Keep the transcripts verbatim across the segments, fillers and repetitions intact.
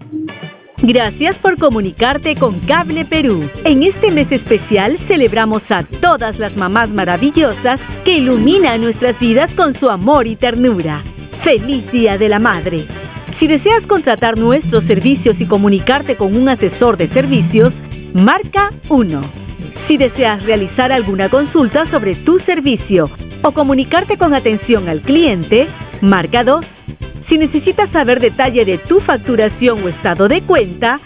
Gracias por comunicarte con Cable Perú. En este mes especial celebramos a todas las mamás maravillosas que iluminan nuestras vidas con su amor y ternura. ¡Feliz Día de la Madre! Si deseas contratar nuestros servicios y comunicarte con un asesor de servicios, marca uno. Si deseas realizar alguna consulta sobre tu servicio o comunicarte con atención al cliente, marca dos. Si necesitas saber detalle de tu facturación o estado de cuenta,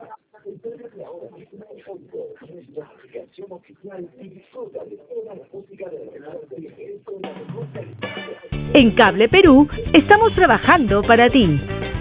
en Cable Perú estamos trabajando para ti.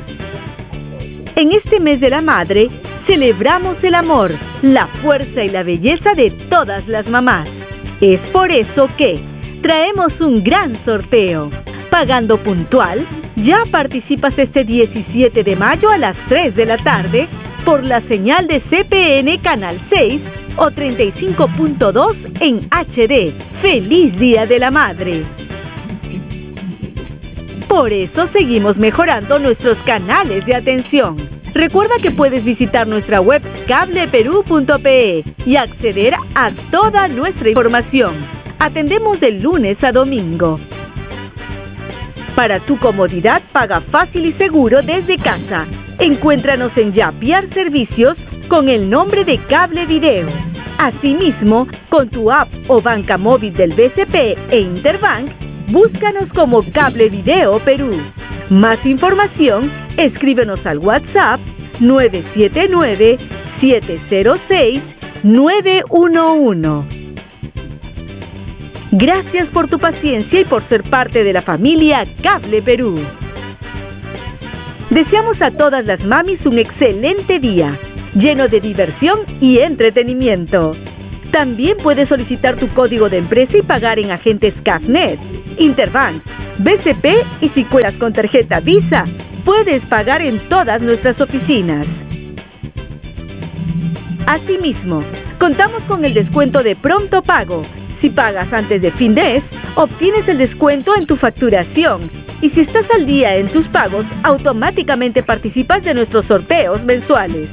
En este mes de la madre, celebramos el amor, la fuerza y la belleza de todas las mamás. Es por eso que traemos un gran sorteo. Pagando puntual, ya participas este diecisiete de mayo a las tres de la tarde por la señal de C P N Canal seis o treinta y cinco punto dos en H D. ¡Feliz Día de la Madre! Por eso seguimos mejorando nuestros canales de atención. Recuerda que puedes visitar nuestra web cable perú punto pe y acceder a toda nuestra información. Atendemos de lunes a domingo. Para tu comodidad, paga fácil y seguro desde casa. Encuéntranos en Yapiar Servicios con el nombre de Cable Video. Asimismo, con tu app o banca móvil del B C P e Interbank, búscanos como Cable Video Perú. Más información, escríbenos al WhatsApp nueve siete nueve, siete cero seis, nueve uno uno. Gracias por tu paciencia y por ser parte de la familia Cable Perú. Deseamos a todas las mamis un excelente día, lleno de diversión y entretenimiento. También puedes solicitar tu código de empresa y pagar en agentes Cafnet, Interbank, B C P y si cuentas con tarjeta Visa, puedes pagar en todas nuestras oficinas. Asimismo, contamos con el descuento de pronto pago. Si pagas antes de fin de mes, obtienes el descuento en tu facturación. Y si estás al día en tus pagos, automáticamente participas de nuestros sorteos mensuales.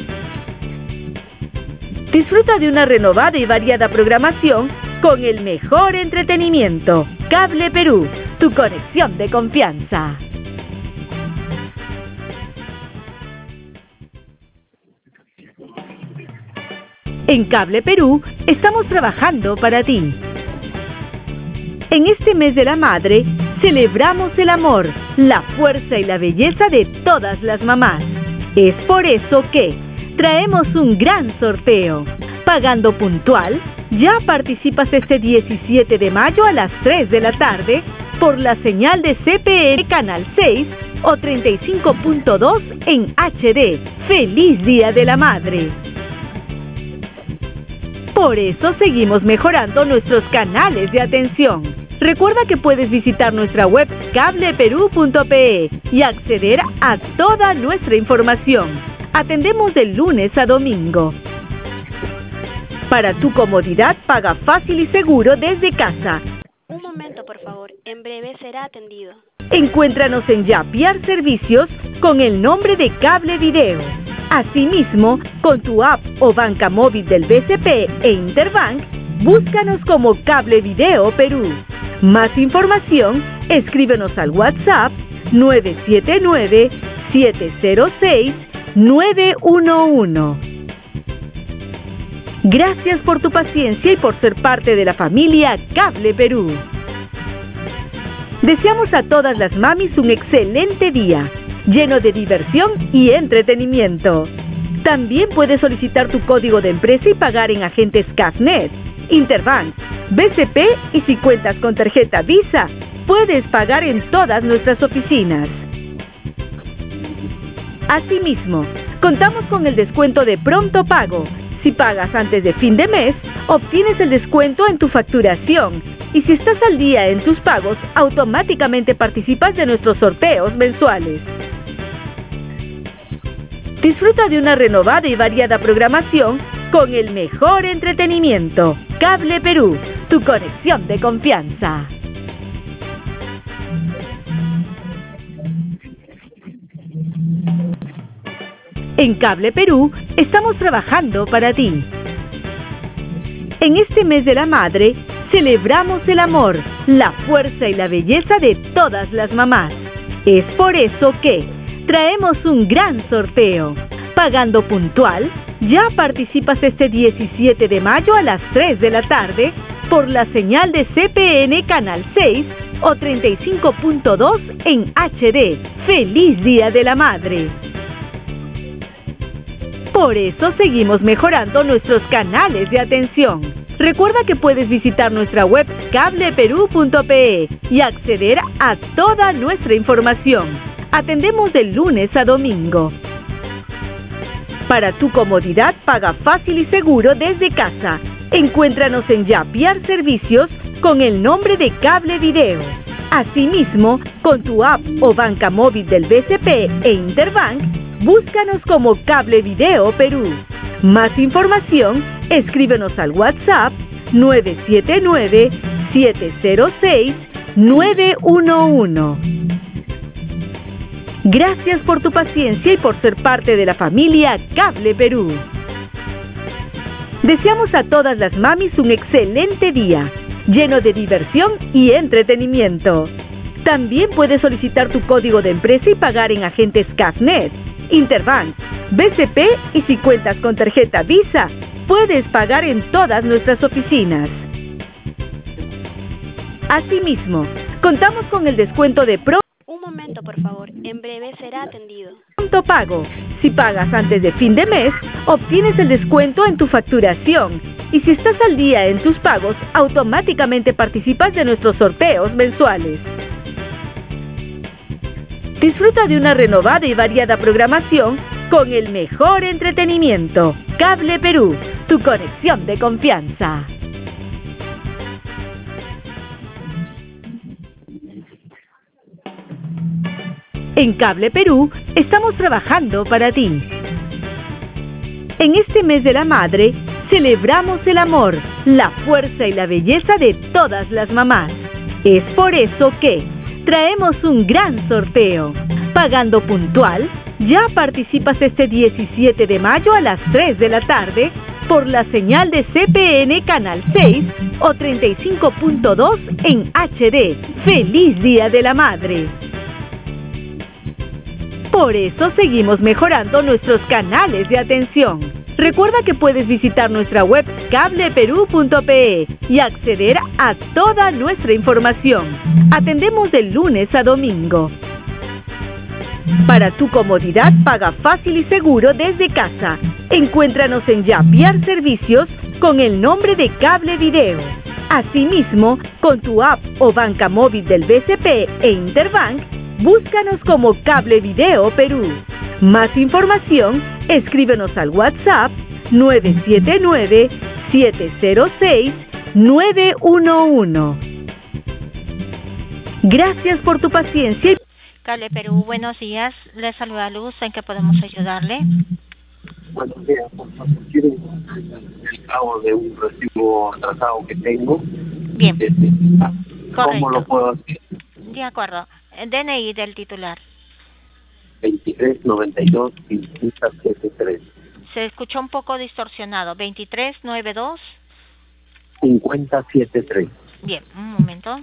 Disfruta de una renovada y variada programación con el mejor entretenimiento. Cable Perú, tu conexión de confianza. En Cable Perú estamos trabajando para ti. En este mes de la madre, celebramos el amor, la fuerza y la belleza de todas las mamás. Es por eso que traemos un gran sorteo. Pagando puntual, ya participas este diecisiete de mayo a las tres de la tarde por la señal de C P N Canal seis o treinta y cinco punto dos en H D. ¡Feliz Día de la Madre! Por eso seguimos mejorando nuestros canales de atención. Recuerda que puedes visitar nuestra web cable perú punto pe y acceder a toda nuestra información. Atendemos de lunes a domingo. Para tu comodidad, paga fácil y seguro desde casa. Un momento, por favor. En breve será atendido. Encuéntranos en Yapiar Servicios con el nombre de Cable Video. Asimismo, con tu app o banca móvil del B C P e Interbank, búscanos como Cable Video Perú. Más información, escríbenos al WhatsApp nueve siete nueve, siete cero seis, nueve uno uno. Gracias por tu paciencia y por ser parte de la familia Cable Perú. Deseamos a todas las mamis un excelente día, lleno de diversión y entretenimiento. También puedes solicitar tu código de empresa y pagar en agentes Cafnet, Interbank, B C P y si cuentas con tarjeta Visa, puedes pagar en todas nuestras oficinas. Asimismo, contamos con el descuento de pronto pago. Si pagas antes de fin de mes, obtienes el descuento en tu facturación. Y si estás al día en tus pagos, automáticamente participas de nuestros sorteos mensuales. Disfruta de una renovada y variada programación con el mejor entretenimiento. Cable Perú, tu conexión de confianza. En Cable Perú estamos trabajando para ti. En este mes de la madre, celebramos el amor, la fuerza y la belleza de todas las mamás. Es por eso que traemos un gran sorteo. Pagando puntual, ya participas este diecisiete de mayo a las tres de la tarde por la señal de C P N Canal seis o treinta y cinco punto dos en H D. ¡Feliz Día de la Madre! Por eso seguimos mejorando nuestros canales de atención. Recuerda que puedes visitar nuestra web cable perú punto pe y acceder a toda nuestra información. Atendemos de lunes a domingo. Para tu comodidad, paga fácil y seguro desde casa. Encuéntranos en Yapiar Servicios con el nombre de Cable Video. Asimismo, con tu app o banca móvil del B C P e Interbank, búscanos como Cable Video Perú. Más información, escríbenos al WhatsApp nueve siete nueve, siete cero seis, nueve uno uno. Gracias por tu paciencia y por ser parte de la familia Cable Perú. Deseamos a todas las mamis un excelente día, lleno de diversión y entretenimiento. También puedes solicitar tu código de empresa y pagar en agentes Cafnet, Interbank, B C P y si cuentas con tarjeta Visa, puedes pagar en todas nuestras oficinas. Asimismo, contamos con el descuento de Pro Un momento, por favor. En breve será atendido. Pronto Pago. Si pagas antes de fin de mes, obtienes el descuento en tu facturación. Y si estás al día en tus pagos, automáticamente participas de nuestros sorteos mensuales. Disfruta de una renovada y variada programación con el mejor entretenimiento. Cable Perú, tu conexión de confianza. En Cable Perú estamos trabajando para ti. En este mes de la madre, celebramos el amor, la fuerza y la belleza de todas las mamás. Es por eso que traemos un gran sorteo. Pagando puntual, ya participas este diecisiete de mayo a las tres de la tarde por la señal de C P N Canal seis o treinta y cinco punto dos en H D. ¡Feliz Día de la Madre! Por eso seguimos mejorando nuestros canales de atención. Recuerda que puedes visitar nuestra web cable perú punto pe y acceder a toda nuestra información. Atendemos de lunes a domingo. Para tu comodidad, paga fácil y seguro desde casa. Encuéntranos en Yapiar Servicios con el nombre de Cable Video. Asimismo, con tu app o banca móvil del B C P e Interbank, búscanos como Cable Video Perú. Más información, escríbenos al WhatsApp nueve siete nueve, siete cero seis, nueve uno uno. Gracias por tu paciencia. Cable Perú, buenos días. Le saluda Luz. ¿En qué podemos ayudarle? Buenos días. Por favor, quiero el pago de un recibo atrasado que tengo. Bien. ¿Cómo Correcto. lo puedo hacer? De acuerdo. D N I del titular. veintitrés noventa y dos cincuenta setenta y tres. Se escuchó un poco distorsionado. veintitrés noventa y dos. cincuenta setenta y tres. Bien, un momento.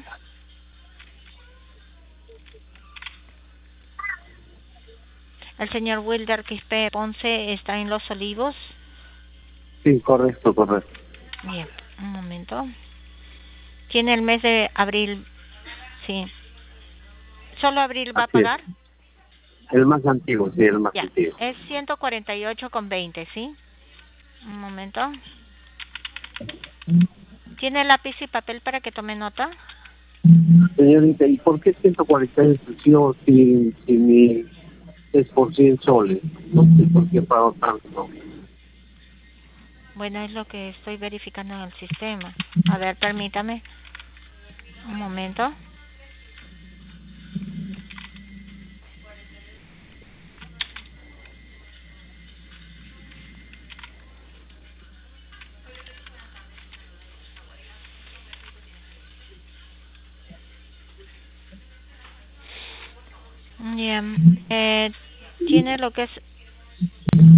El señor Wilder Quispe Ponce está en Los Olivos. Sí, correcto, correcto. Bien, un momento. Tiene el mes de abril. Sí. ¿Solo abril va Así a pagar? es. El más antiguo, sí, el más Ya, antiguo. es ciento cuarenta y ocho con veinte, ¿sí? Un momento. ¿Tiene lápiz y papel para que tome nota? Señorita, ¿y por qué ciento cuarenta y ocho si, si mi es por cien soles? No sé por qué pago tanto. Bueno, es lo que estoy verificando en el sistema. A ver, permítame. Un momento. Bien. Eh, tiene lo que es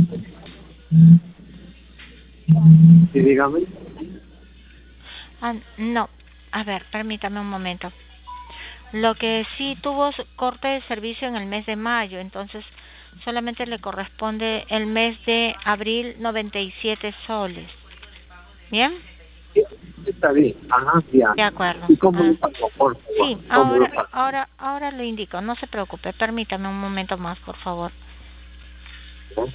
Sí, dígame. Ah, no, a ver, permítame un momento. Lo que sí tuvo corte de servicio en el mes de mayo, entonces solamente le corresponde el mes de abril noventa y siete soles. ¿Bien? Sí, está bien. Ajá, ya. De acuerdo. ¿Y cómo Ah, lo pago, por favor? sí, ¿Cómo lo ahora, pago? ahora, ahora lo indico, no se preocupe, permítame un momento más, por favor. ¿No?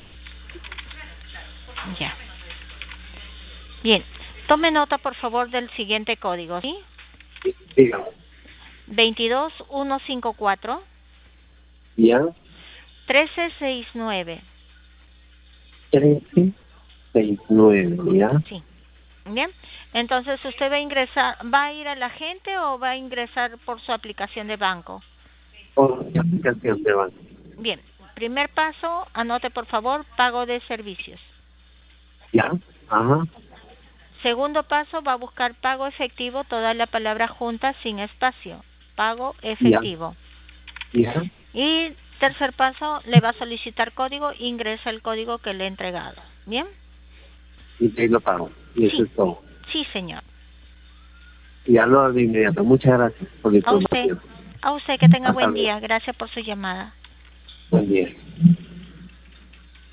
Ya. Bien, tome nota, por favor, del siguiente código, ¿sí? Sí, dígame. veintidós mil ciento cincuenta y cuatro, Ya. trece sesenta y nueve. trece sesenta y nueve, ¿ya? Sí. Bien, entonces usted va a ingresar, ¿va a ir a la agente o va a ingresar por su aplicación de banco? Por mi aplicación de banco. Bien, primer paso, anote por favor, pago de servicios. ¿Ya? Ajá. Segundo paso, va a buscar pago efectivo, toda la palabra junta sin espacio, pago Ya. efectivo. ¿Ya? Y tercer paso, le va a solicitar código, ingresa el código que le he entregado. ¿Bien? Y te lo pago. Y eso Sí, es todo. sí señor. Ya lo hago de inmediato. Muchas gracias por la A usted, información. a usted que tenga Hasta buen luego. día. Gracias por su llamada. Buen día.